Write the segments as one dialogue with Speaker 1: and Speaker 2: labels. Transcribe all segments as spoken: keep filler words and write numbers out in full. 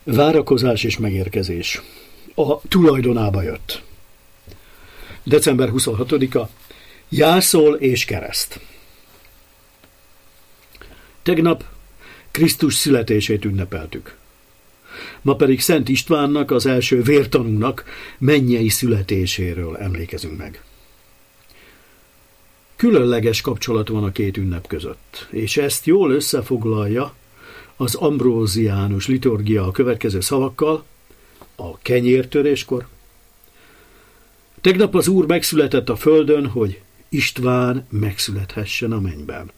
Speaker 1: Várakozás és megérkezés. A tulajdonába jött. december huszonhatodika. Jászol és kereszt. Tegnap Krisztus születését ünnepeltük. Ma pedig Szent Istvánnak, az első vértanúnak mennyei születéséről emlékezünk meg. Különleges kapcsolat van a két ünnep között, és ezt jól összefoglalja az ambróziánus liturgia a következő szavakkal: a kenyértöréskor. Tegnap az Úr megszületett a földön, hogy István megszülethessen a mennyben.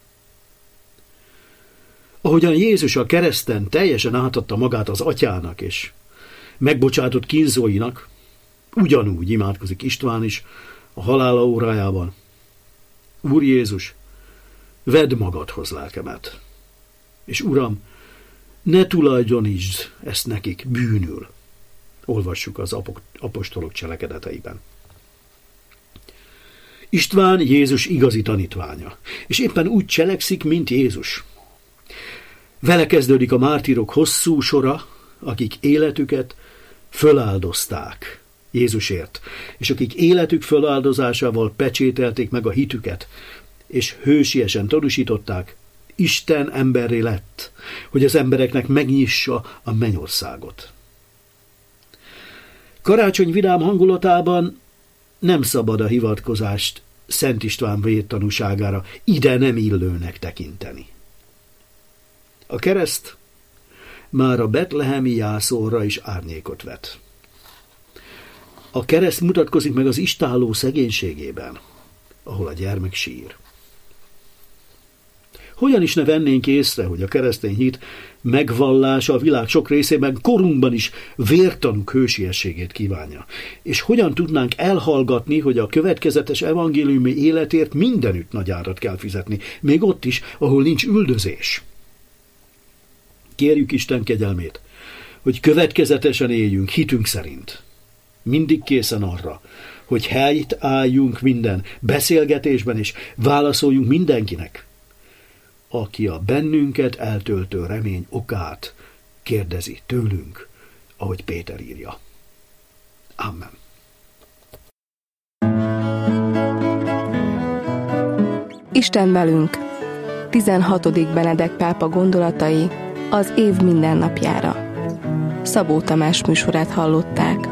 Speaker 1: Ahogyan Jézus a kereszten teljesen átadta magát az atyának és megbocsátott kínzóinak, ugyanúgy imádkozik István is a halála órájában: Úr Jézus, vedd magadhoz lelkemet, és Uram, ne tulajdonítsd ezt nekik bűnül. Olvassuk az apostolok cselekedeteiben. István Jézus igazi tanítványa, és éppen úgy cselekszik, mint Jézus. Vele kezdődik a mártírok hosszú sora, akik életüket föláldozták Jézusért, és akik életük föláldozásával pecsételték meg a hitüket, és hősiesen tanúsították: Isten emberré lett, hogy az embereknek megnyissa a mennyországot. Karácsony vidám hangulatában nem szabad a hivatkozást Szent István vértanúságára ide nem illőnek tekinteni. A kereszt már a betlehemi jászolra is árnyékot vet. A kereszt mutatkozik meg az istálló szegénységében, ahol a gyermek sír. Hogyan is ne vennénk észre, hogy a keresztény hit megvallása a világ sok részében korunkban is vértanúk hősiességét kívánja, és hogyan tudnánk elhallgatni, hogy a következetes evangéliumi életért mindenütt nagy árat kell fizetni, még ott is, ahol nincs üldözés. Kérjük Isten kegyelmét, hogy következetesen éljünk hitünk szerint. Mindig készen arra, hogy helyt álljunk minden beszélgetésben, és válaszoljunk mindenkinek, aki a bennünket eltöltő remény okát kérdezi tőlünk, ahogy Péter írja. Amen.
Speaker 2: Isten velünk. tizenhatodik Benedek pápa gondolatai az év mindennapjára. Szabó Tamás műsorát hallották.